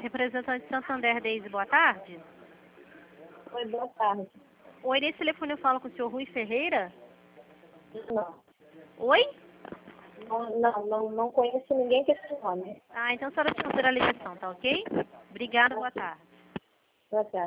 Representante Santander, Deise, boa tarde. Oi, boa tarde. Oi, nesse telefone eu falo com o senhor Rui Ferreira? Não. Oi? Não conheço ninguém com esse nome. Ah, então a senhora transfere a ligação, tá ok? Obrigada, boa tarde. Boa tarde.